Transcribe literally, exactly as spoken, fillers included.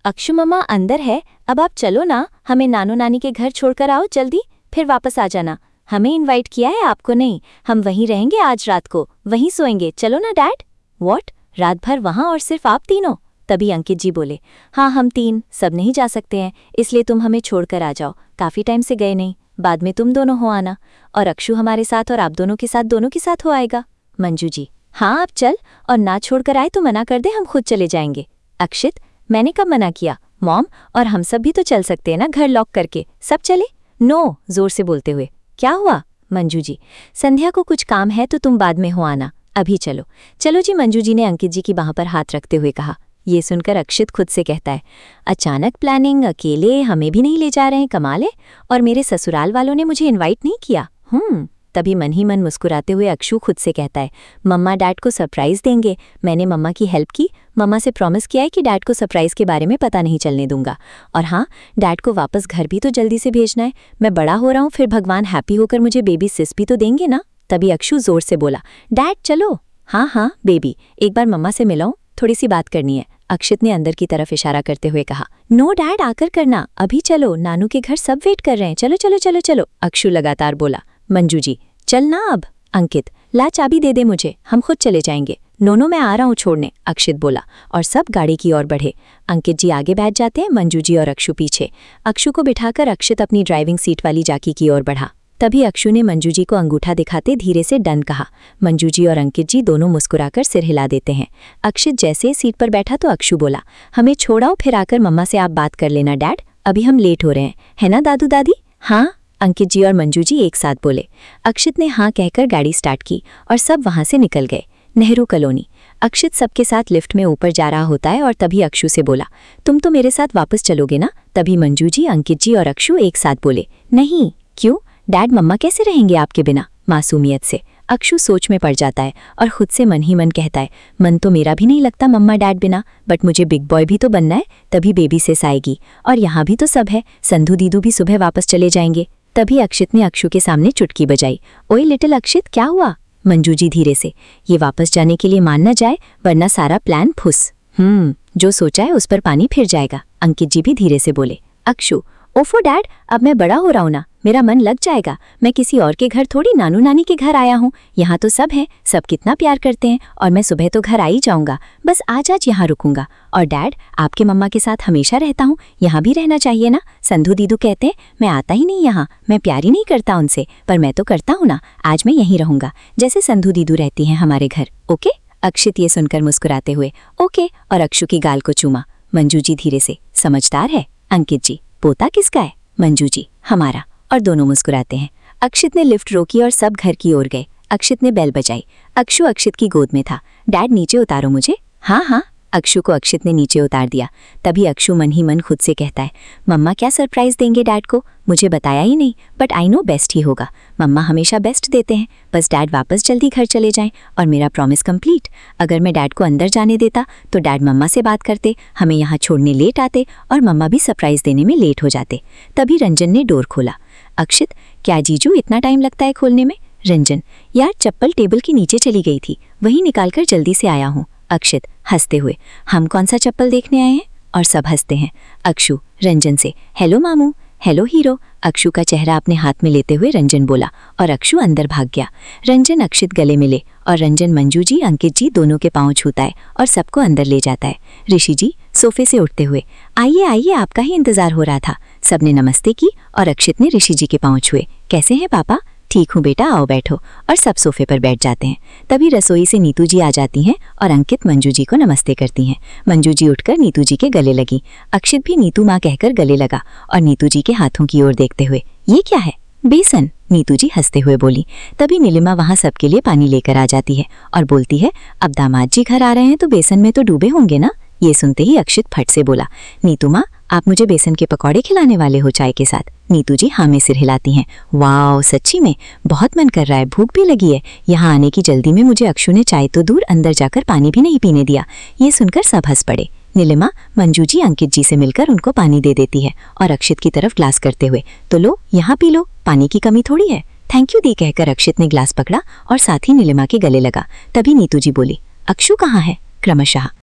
अक्षु मम्मा अंदर है, अब आप चलो ना, हमें नानू नानी के घर छोड़कर आओ जल्दी, फिर वापस आ जाना। हमें इनवाइट किया है, आपको नहीं। हम वहीं रहेंगे आज रात को, वहीं सोएंगे, चलो ना डैड। व्हाट, रात भर वहाँ और सिर्फ आप तीनों? तभी अंकित जी बोले, हाँ हम तीन, सब नहीं जा सकते हैं, इसलिए तुम हमें छोड़कर आ जाओ, काफ़ी टाइम से गए नहीं, बाद में तुम दोनों हो आना, और अक्षु हमारे साथ और आप दोनों के साथ दोनों के साथ हो आएगा। मंजू जी, हाँ आप चल, और ना छोड़कर आए तो मना कर दे, हम खुद चले जाएंगे। अक्षित, मैंने कब मना किया? मॉम, और हम सब भी तो चल सकते हैं ना घर लॉक करके, सब चले। नो, जोर से बोलते हुए, क्या हुआ? मंजू जी, संध्या को कुछ काम है तो तुम बाद में हो आना, अभी चलो। चलो जी, मंजू जी ने अंकित जी की बाह पर हाथ रखते हुए कहा। ये सुनकर अक्षित खुद से कहता है, अचानक प्लानिंग, अकेले, हमें भी नहीं ले जा रहे हैं, कमाल है, और मेरे ससुराल वालों ने मुझे इनवाइट नहीं किया। हम्म तभी मन ही मन मुस्कुराते हुए अक्षु खुद से कहता है, मम्मा डैड को सरप्राइज देंगे, मैंने मम्मा की हेल्प की, मम्मा से प्रॉमिस किया है कि डैड को सरप्राइज के बारे में पता नहीं चलने दूंगा, और हाँ, डैड को वापस घर भी तो जल्दी से भेजना है, मैं बड़ा हो रहा हूँ, फिर भगवान हैप्पी होकर मुझे बेबी सिस भी तो देंगे ना। तभी अक्षु जोर से बोला, डैड चलो। हाँ हाँ बेबी, एक बार मम्मा से मिलाऊं, थोड़ी सी बात करनी है। अक्षित ने अंदर की तरफ इशारा करते हुए कहा, नो डैड, आकर करना, अभी चलो, नानू के घर सब वेट कर रहे हैं, चलो चलो चलो चलो। अक्षु लगातार बोला, मंजू जी चल ना अब। अंकित, ला चाबी दे दे मुझे, हम खुद चले जाएंगे। नो नो, मैं आ रहा हूँ छोड़ने, अक्षित बोला, और सब गाड़ी की ओर बढ़े। अंकित जी आगे बैठ जाते हैं, मंजू जी और अक्षु पीछे। अक्षु को बिठाकर अक्षित अपनी ड्राइविंग सीट वाली जाकी की ओर बढ़ा। तभी अक्षु ने मंजू जी को अंगूठा दिखाते धीरे से डन कहा। मंजू जी और अंकित जी दोनों मुस्कुराकर सिर हिला देते हैं। अक्षित जैसे सीट पर बैठा तो अक्षु बोला, हमें छोड़ाओ, फिर आकर मम्मा से आप बात कर लेना डैड, अभी हम लेट हो रहे हैं, है ना दादू दादी? हाँ, अंकित जी और मंजू जी एक साथ बोले। अक्षित ने हाँ कहकर गाड़ी स्टार्ट की और सब वहां से निकल गए। नेहरू कॉलोनी। अक्षित सबके साथ लिफ्ट में ऊपर जा रहा होता है और तभी अक्षु से बोला, तुम तो मेरे साथ वापस चलोगे ना? तभी मंजू जी, अंकित जी और अक्षु एक साथ बोले, नहीं। क्यों? डैड मम्मा कैसे रहेंगे आपके बिना? मासूमियत से अक्षु सोच में पड़ जाता है और खुद से मन ही मन कहता है, मन तो मेरा भी नहीं लगता मम्मा डैड बिना, बट मुझे बिग बॉय भी तो बनना है, तभी बेबी सेस आएगी, और यहाँ भी तो सब है, संधू दीदू भी सुबह वापस चले जाएंगे। तभी अक्षित ने अक्षु के सामने चुटकी बजाई। ओए लिटिल अक्षित, क्या हुआ? मंजू जी धीरे से, ये वापस जाने के लिए मान न जाए, वरना सारा प्लान फुस। हम्म जो सोचा है उस पर पानी फिर जाएगा। अंकित जी भी धीरे से बोले। अक्षु, ओफो डैड, अब मैं बड़ा हो रहा हूं ना, मेरा मन लग जाएगा, मैं किसी और के घर थोड़ी नानू नानी के घर आया हूँ, यहाँ तो सब है, सब कितना प्यार करते हैं, और मैं सुबह तो घर आ ही जाऊंगा, बस आज आज यहाँ रुकूंगा। और डैड, आपके मम्मा के साथ हमेशा रहता हूँ, यहाँ भी रहना चाहिए ना? संधू दीदू कहते हैं मैं आता ही नहीं यहाँ, मैं प्यार ही नहीं करता उनसे, पर मैं तो करता हूँ ना, आज मैं यहीं रहूंगा, जैसे संधू दीदू रहती हैं हमारे घर, ओके? अक्षित ये सुनकर मुस्कुराते हुए ओके, और अक्षु की गाल को चूमा। मंजू जी धीरे से, समझदार है। अंकित जी, पोता किसका है? मंजू जी, हमारा, और दोनों मुस्कुराते हैं। अक्षित ने लिफ्ट रोकी और सब घर की ओर गए। अक्षित ने बेल बजाई। अक्षु अक्षित की गोद में था। डैड नीचे उतारो मुझे। हाँ हाँ, अक्षु को अक्षित ने नीचे उतार दिया। तभी अक्षु मन ही मन खुद से कहता है, मम्मा क्या सरप्राइज देंगे डैड को? मुझे बताया ही नहीं, बट आई नो बेस्ट ही होगा, मम्मा हमेशा बेस्ट देते हैं, बस डैड वापस जल्दी घर चले जाएं और मेरा प्रॉमिस कंप्लीट। अगर मैं डैड को अंदर जाने देता तो डैड मम्मा से बात करते, हमें यहाँ छोड़ने लेट आते और मम्मा भी सरप्राइज देने में लेट हो जाते। तभी रंजन ने डोर खोला। अक्षित, क्या जीजू इतना टाइम लगता है खोलने में? रंजन, यार चप्पल टेबल के नीचे चली गई थी, वही निकालकर जल्दी से आया हूँ। अक्षित हंसते हुए, हम कौन सा चप्पल देखने आए हैं? और सब हंसते हैं। अक्षु रंजन से, हेलो मामू, हेलो हीरो। अक्षु का चेहरा अपने हाथ में लेते हुए रंजन बोला और अक्षु अंदर भाग गया। रंजन अक्षित गले मिले और रंजन मंजू जी, अंकित जी दोनों के पांव छूता है और सबको अंदर ले जाता है। ऋषि जी सोफे से उठते हुए, आइए आइए, आपका ही इंतजार हो रहा था। सबने नमस्ते की और अक्षित ने ऋषि जी के पांव छुए। कैसे हैं पापा? ठीक हूँ बेटा, आओ बैठो, और सब सोफे पर बैठ जाते हैं। तभी रसोई से नीतू जी आ जाती हैं और अंकित मंजू जी को नमस्ते करती हैं। मंजू जी उठकर नीतू जी के गले लगी। अक्षित भी नीतू माँ कहकर गले लगा और नीतू जी के हाथों की ओर देखते हुए, ये क्या है? बेसन, नीतू जी हंसते हुए बोली। तभी नीलिमा वहाँ सबके लिए पानी लेकर आ जाती है और बोलती है, अब दामाद जी घर आ रहे हैं तो बेसन में तो डूबे होंगे ना? ये सुनते ही अक्षित फट से बोला, नीतू माँ, आप मुझे बेसन के पकौड़े खिलाने वाले हो चाय के साथ? नीतू जी हाँ में सिर हिलाती हैं। वाओ, सच्ची में बहुत मन कर रहा है, भूख भी लगी है। यहाँ आने की जल्दी में मुझे अक्षु ने चाय तो दूर, अंदर जाकर पानी भी नहीं पीने दिया। ये सुनकर सब हंस पड़े। नीलिमा मंजू जी अंकित जी से मिलकर उनको पानी दे देती है और अक्षित की तरफ ग्लास करते हुए, तो लो यहाँ पी लो, पानी की कमी थोड़ी है। थैंक यू दी कहकर अक्षित ने ग्लास पकड़ा और साथ ही नीलिमा के गले लगा। तभी नीतू जी बोली, अक्षु कहाँ है? क्रमशः